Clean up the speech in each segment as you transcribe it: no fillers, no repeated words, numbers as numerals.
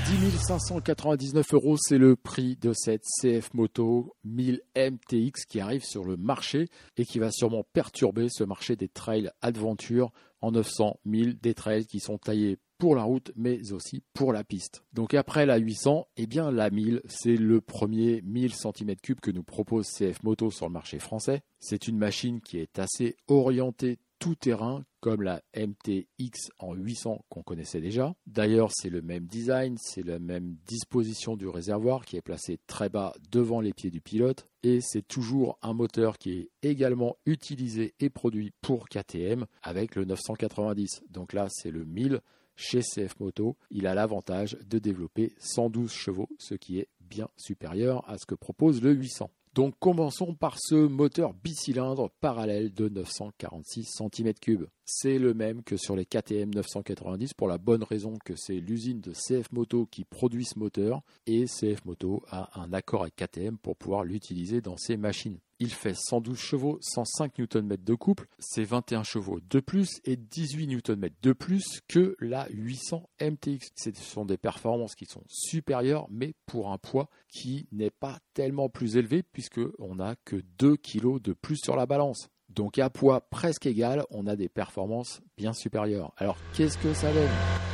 10 599 €, c'est le prix de cette CF Moto 1000 MTX qui arrive sur le marché et qui va sûrement perturber ce marché des trails adventure en 900 1000, des trails qui sont taillés pour la route mais aussi pour la piste. Donc après la 800, eh bien la 1000, c'est le premier 1000 cm3 que nous propose CF Moto sur le marché français. C'est une machine qui est assez orientée tout-terrain comme la MTX en 800 qu'on connaissait déjà. D'ailleurs, c'est le même design, c'est la même disposition du réservoir qui est placé très bas devant les pieds du pilote et c'est toujours un moteur qui est également utilisé et produit pour KTM avec le 990. Donc là, c'est le 1000 chez CF Moto. Il a l'avantage de développer 112 chevaux, ce qui est bien supérieur à ce que propose le 800. Donc commençons par ce moteur bicylindre parallèle de 946 cm3. C'est le même que sur les KTM 990 pour la bonne raison que c'est l'usine de CF Moto qui produit ce moteur et CF Moto a un accord avec KTM pour pouvoir l'utiliser dans ses machines. Il fait 112 chevaux, 105 Nm de couple, c'est 21 chevaux de plus et 18 Nm de plus que la 800 MTX. Ce sont des performances qui sont supérieures, mais pour un poids qui n'est pas tellement plus élevé puisqu'on n'a que 2 kg de plus sur la balance. Donc à poids presque égal, on a des performances bien supérieures. Alors qu'est-ce que ça donne ?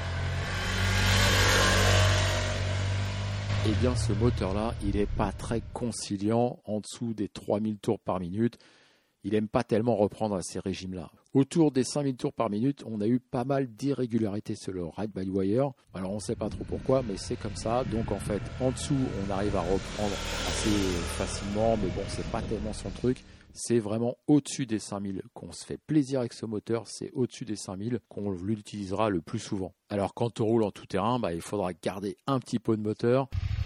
Eh bien ce moteur-là, il n'est pas très conciliant en dessous des 3000 tours par minute. Il n'aime pas tellement reprendre à ces régimes-là. Autour des 5000 tours par minute, on a eu pas mal d'irrégularités sur le ride-by-wire. Alors on ne sait pas trop pourquoi, mais c'est comme ça. Donc en fait, en dessous, on arrive à reprendre assez facilement, mais bon, c'est pas tellement son truc. C'est vraiment au-dessus des 5000 qu'on se fait plaisir avec ce moteur. C'est au-dessus des 5000 qu'on l'utilisera le plus souvent. Alors quand on roule en tout-terrain, il faudra garder un petit peu de moteur.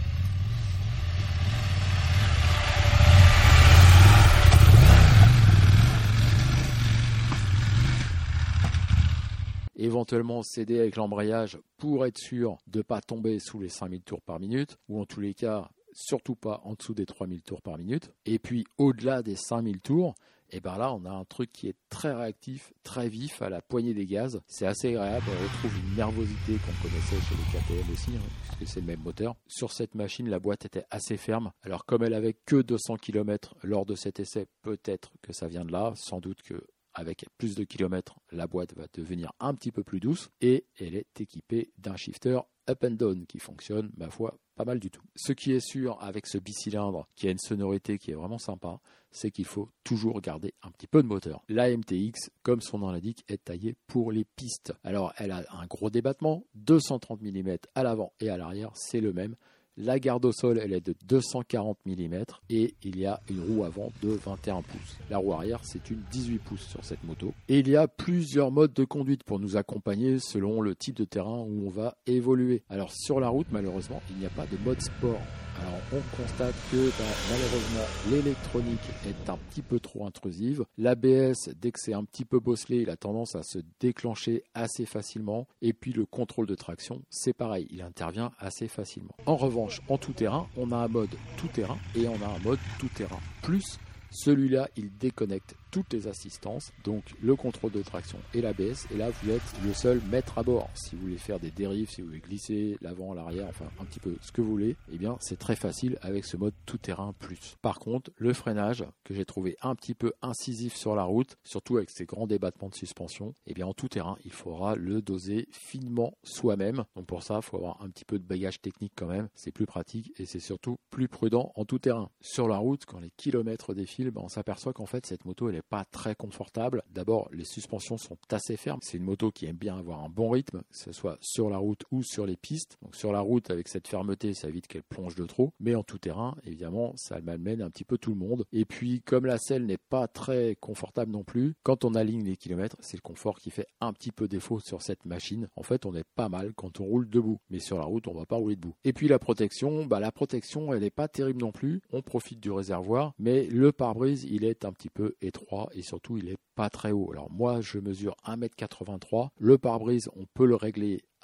Éventuellement céder avec l'embrayage pour être sûr de ne pas tomber sous les 5000 tours par minute ou en tous les cas surtout pas en dessous des 3000 tours par minute. Et puis au-delà des 5000 tours, et là on a un truc qui est très réactif, très vif à la poignée des gaz. C'est assez agréable, on retrouve une nervosité qu'on connaissait chez les KTM aussi, puisque c'est le même moteur. Sur cette machine, la boîte était assez ferme. Alors comme elle avait que 200 km lors de cet essai, peut-être que ça vient de là, sans doute que avec plus de kilomètres, la boîte va devenir un petit peu plus douce et elle est équipée d'un shifter up and down qui fonctionne, ma foi, pas mal du tout. Ce qui est sûr avec ce bicylindre qui a une sonorité qui est vraiment sympa, c'est qu'il faut toujours garder un petit peu de moteur. La MTX, comme son nom l'indique, est taillée pour les pistes. Alors elle a un gros débattement, 230 mm à l'avant et à l'arrière, c'est le même. La garde au sol, elle est de 240 mm et il y a une roue avant de 21 pouces. La roue arrière, c'est une 18 pouces sur cette moto. Et il y a plusieurs modes de conduite pour nous accompagner selon le type de terrain où on va évoluer. Alors sur la route, malheureusement, il n'y a pas de mode sport. Alors on constate que malheureusement l'électronique est un petit peu trop intrusive. L'ABS, dès que c'est un petit peu bosselé, il a tendance à se déclencher assez facilement. Et puis le contrôle de traction, c'est pareil, il intervient assez facilement. En revanche, en tout-terrain, on a un mode tout-terrain et on a un mode tout-terrain plus. Celui-là, il déconnecte toutes les assistances, donc le contrôle de traction et l'ABS. Et là, vous êtes le seul maître à bord. Si vous voulez faire des dérives, si vous voulez glisser l'avant, l'arrière, enfin un petit peu ce que vous voulez, eh bien c'est très facile avec ce mode tout-terrain plus. Par contre, le freinage, que j'ai trouvé un petit peu incisif sur la route, surtout avec ces grands débattements de suspension, eh bien en tout-terrain, il faudra le doser finement soi-même. Donc pour ça, il faut avoir un petit peu de bagage technique quand même. C'est plus pratique et c'est surtout plus prudent en tout-terrain. Sur la route, quand les kilomètres défilent, on s'aperçoit qu'en fait cette moto elle n'est pas très confortable. D'abord, les suspensions sont assez fermes. C'est une moto qui aime bien avoir un bon rythme, que ce soit sur la route ou sur les pistes. Donc sur la route, avec cette fermeté, ça évite qu'elle plonge de trop. Mais en tout terrain, évidemment, ça malmène un petit peu tout le monde. Et puis, comme la selle n'est pas très confortable non plus, quand on aligne les kilomètres, c'est le confort qui fait un petit peu défaut sur cette machine. En fait, on est pas mal quand on roule debout. Mais sur la route, on va pas rouler debout. Et puis la protection, elle n'est pas terrible non plus. On profite du réservoir, mais le pare-brise, il est un petit peu étroit et surtout, il est pas très haut. Alors moi, je mesure 1,83 m. Le pare-brise, on peut le régler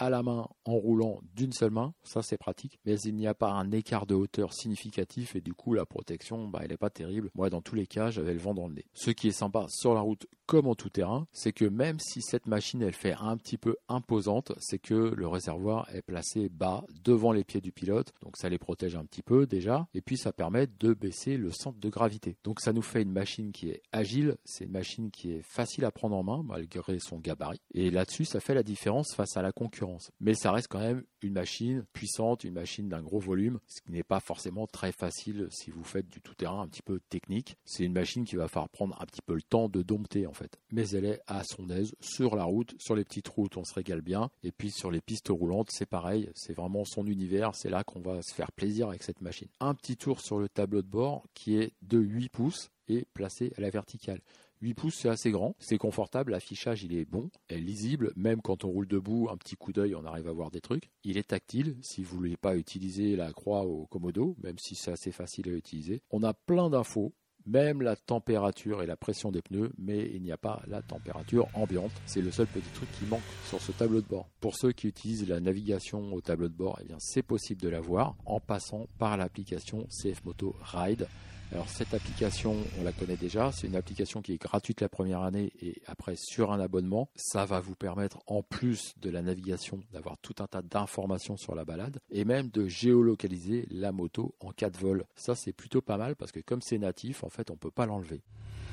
à la main en roulant d'une seule main, ça c'est pratique, mais il n'y a pas un écart de hauteur significatif et du coup la protection elle n'est pas terrible. Moi dans tous les cas j'avais le vent dans le nez. Ce qui est sympa sur la route comme en tout terrain, c'est que même si cette machine elle fait un petit peu imposante, c'est que le réservoir est placé bas devant les pieds du pilote, donc ça les protège un petit peu déjà, et puis ça permet de baisser le centre de gravité. Donc ça nous fait une machine qui est agile, c'est une machine qui est facile à prendre en main malgré son gabarit, et là-dessus ça fait la différence face à la concurrence. Mais ça reste quand même une machine puissante, une machine d'un gros volume, ce qui n'est pas forcément très facile si vous faites du tout-terrain un petit peu technique. C'est une machine qui va falloir prendre un petit peu le temps de dompter en fait. Mais elle est à son aise sur la route, sur les petites routes on se régale bien, et puis sur les pistes roulantes c'est pareil, c'est vraiment son univers, c'est là qu'on va se faire plaisir avec cette machine. Un petit tour sur le tableau de bord qui est de 8 pouces et placé à la verticale. 8 pouces, c'est assez grand, c'est confortable, l'affichage il est bon, est lisible, même quand on roule debout, un petit coup d'œil, on arrive à voir des trucs. Il est tactile, si vous ne voulez pas utiliser la croix au Komodo, même si c'est assez facile à utiliser. On a plein d'infos, même la température et la pression des pneus, mais il n'y a pas la température ambiante. C'est le seul petit truc qui manque sur ce tableau de bord. Pour ceux qui utilisent la navigation au tableau de bord, eh bien c'est possible de l'avoir en passant par l'application CFMoto Ride. Alors cette application, on la connaît déjà, c'est une application qui est gratuite la première année et après sur un abonnement, ça va vous permettre en plus de la navigation d'avoir tout un tas d'informations sur la balade et même de géolocaliser la moto en cas de vol. Ça c'est plutôt pas mal parce que comme c'est natif, en fait on ne peut pas l'enlever.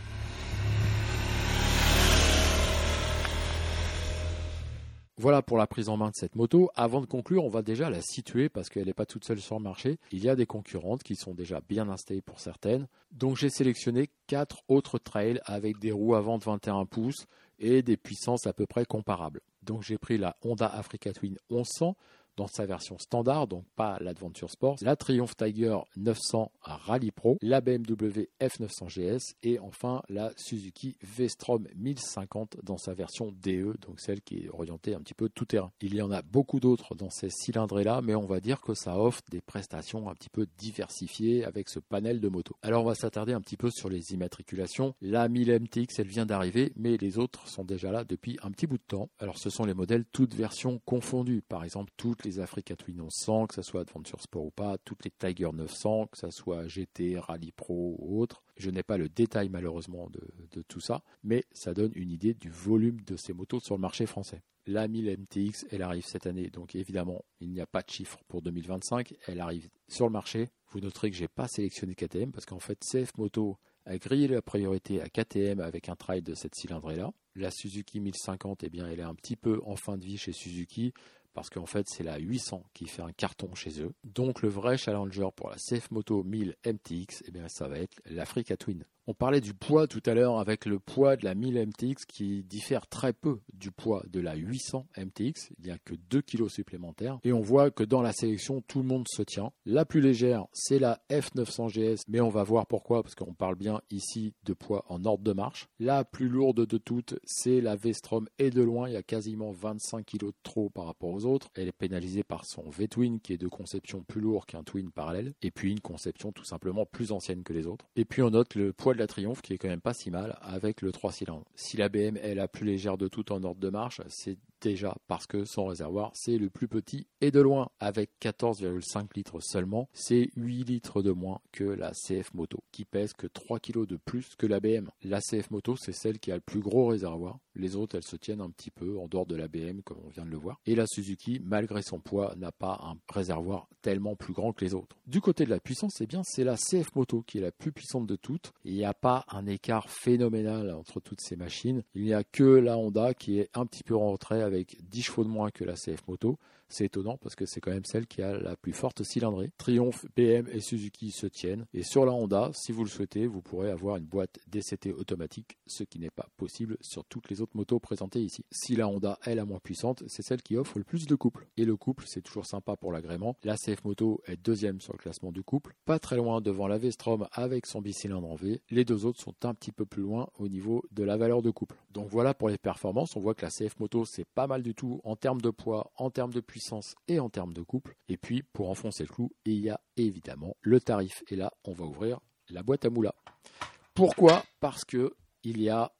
Voilà pour la prise en main de cette moto. Avant de conclure, on va déjà la situer parce qu'elle n'est pas toute seule sur le marché. Il y a des concurrentes qui sont déjà bien installées pour certaines. Donc j'ai sélectionné 4 autres trails avec des roues avant de 21 pouces et des puissances à peu près comparables. Donc j'ai pris la Honda Africa Twin 1100 dans sa version standard, donc pas l'Adventure Sport, la Triumph Tiger 900 Rally Pro, la BMW F900 GS et enfin la Suzuki V-Strom 1050 dans sa version DE, donc celle qui est orientée un petit peu tout-terrain. Il y en a beaucoup d'autres dans ces cylindrées-là, mais on va dire que ça offre des prestations un petit peu diversifiées avec ce panel de motos. Alors on va s'attarder un petit peu sur les immatriculations. La 1000 MTX, elle vient d'arriver, mais les autres sont déjà là depuis un petit bout de temps. Alors ce sont les modèles toutes versions confondues, par exemple toutes les Africa Twin 1100, que ce soit Adventure Sport ou pas, toutes les Tiger 900, que ce soit GT, Rally Pro ou autre. Je n'ai pas le détail malheureusement de tout ça, mais ça donne une idée du volume de ces motos sur le marché français. La 1000 MTX, elle arrive cette année, donc évidemment, il n'y a pas de chiffre pour 2025. Elle arrive sur le marché. Vous noterez que je n'ai pas sélectionné KTM parce qu'en fait, CFMoto a grillé la priorité à KTM avec un trail de cette cylindrée-là. La Suzuki 1050, eh bien, elle est un petit peu en fin de vie chez Suzuki parce qu'en fait, c'est la 800 qui fait un carton chez eux. Donc, le vrai challenger pour la CFMoto 1000 MTX, eh bien, ça va être l'Africa Twin. On parlait du poids tout à l'heure avec le poids de la 1000 MTX qui diffère très peu du poids de la 800 MTX. Il n'y a que 2 kg supplémentaires. Et on voit que dans la sélection, tout le monde se tient. La plus légère, c'est la F900 GS. Mais on va voir pourquoi, parce qu'on parle bien ici de poids en ordre de marche. La plus lourde de toutes, c'est la V-Strom. Et de loin, il y a quasiment 25 kg de trop par rapport aux autres. Elle est pénalisée par son V-Twin qui est de conception plus lourd qu'un Twin parallèle. Et puis une conception tout simplement plus ancienne que les autres. Et puis on note le poids de la Triumph qui est quand même pas si mal avec le 3 cylindres. Si la BM est la plus légère de toutes en ordre de marche, c'est déjà parce que son réservoir c'est le plus petit et de loin avec 14,5 litres seulement, c'est 8 litres de moins que la CFMoto qui pèse que 3 kg de plus que la BM. La CFMoto c'est celle qui a le plus gros réservoir, les autres elles se tiennent un petit peu en dehors de la BM comme on vient de le voir et la Suzuki malgré son poids n'a pas un réservoir tellement plus grand que les autres. Du côté de la puissance, eh bien c'est la CFMoto qui est la plus puissante de toutes. Il n'y a pas un écart phénoménal entre toutes ces machines. Il n'y a que la Honda qui est un petit peu en retrait avec 10 chevaux de moins que la CFMoto. C'est étonnant parce que c'est quand même celle qui a la plus forte cylindrée. Triumph, BM et Suzuki se tiennent. Et sur la Honda, si vous le souhaitez, vous pourrez avoir une boîte DCT automatique, ce qui n'est pas possible sur toutes les autres motos présentées ici. Si la Honda est la moins puissante, c'est celle qui offre le plus de couple. Et le couple, c'est toujours sympa pour l'agrément. La CFMoto est deuxième sur le classement du couple, pas très loin devant la V-Strom avec son bicylindre en V. Les deux autres sont un petit peu plus loin au niveau de la valeur de couple. Donc voilà pour les performances. On voit que la CFMoto, c'est pas mal du tout en termes de poids, en termes de puissance et en termes de couple. Et puis pour enfoncer le clou, il y a évidemment le tarif. Et là, on va ouvrir la boîte à moula. Pourquoi ? Parce que il y a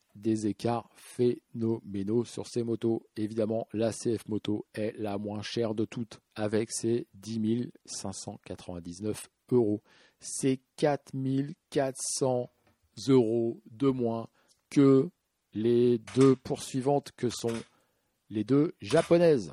des écarts phénoménaux sur ces motos. Évidemment, la CF Moto est la moins chère de toutes avec ses 10 599 €. C'est 4 400 € de moins que les deux poursuivantes que sont les deux japonaises.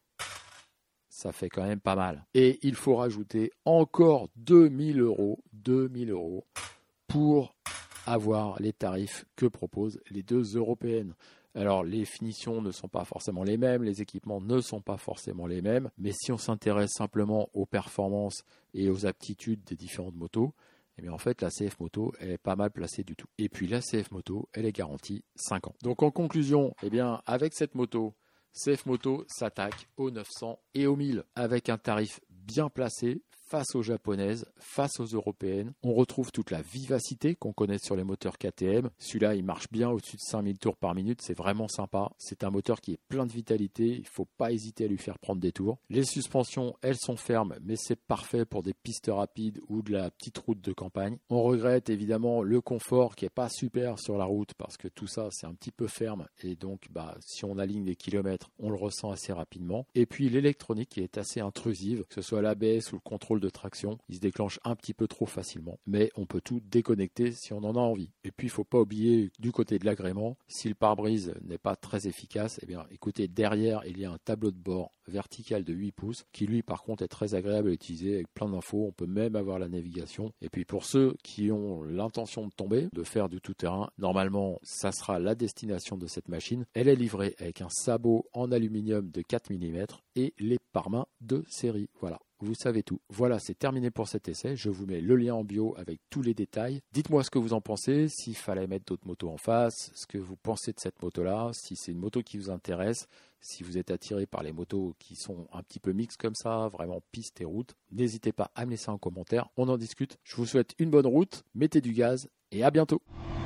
Ça fait quand même pas mal. Et il faut rajouter encore 2 000 € pour avoir les tarifs que proposent les deux européennes. Alors les finitions ne sont pas forcément les mêmes, les équipements ne sont pas forcément les mêmes, mais si on s'intéresse simplement aux performances et aux aptitudes des différentes motos, eh bien en fait la CF Moto elle est pas mal placée du tout. Et puis la CF Moto elle est garantie 5 ans. Donc en conclusion, eh bien avec cette moto, CF Moto s'attaque aux 900 et aux 1000 avec un tarif bien placé face aux japonaises, face aux européennes. On retrouve toute la vivacité qu'on connaît sur les moteurs KTM. Celui-là, il marche bien au-dessus de 5000 tours par minute. C'est vraiment sympa. C'est un moteur qui est plein de vitalité. Il ne faut pas hésiter à lui faire prendre des tours. Les suspensions, elles sont fermes, mais c'est parfait pour des pistes rapides ou de la petite route de campagne. On regrette évidemment le confort qui n'est pas super sur la route parce que tout ça, c'est un petit peu ferme. Et donc, si on aligne des kilomètres, on le ressent assez rapidement. Et puis, l'électronique qui est assez intrusive, que ce soit l'ABS ou le contrôle de traction, il se déclenche un petit peu trop facilement, mais on peut tout déconnecter si on en a envie. Et puis il ne faut pas oublier du côté de l'agrément, si le pare-brise n'est pas très efficace, eh bien écoutez, derrière il y a un tableau de bord vertical de 8 pouces qui lui par contre est très agréable à utiliser avec plein d'infos. On peut même avoir la navigation. Et puis pour ceux qui ont l'intention de tomber, de faire du tout-terrain, normalement ça sera la destination de cette machine. Elle est livrée avec un sabot en aluminium de 4 mm et les pare-mains de série. Voilà. Vous savez tout. Voilà, c'est terminé pour cet essai. Je vous mets le lien en bio avec tous les détails. Dites-moi ce que vous en pensez, s'il fallait mettre d'autres motos en face, ce que vous pensez de cette moto-là, si c'est une moto qui vous intéresse, si vous êtes attiré par les motos qui sont un petit peu mixtes comme ça, vraiment piste et route. N'hésitez pas à me laisser un commentaire, on en discute. Je vous souhaite une bonne route, mettez du gaz et à bientôt.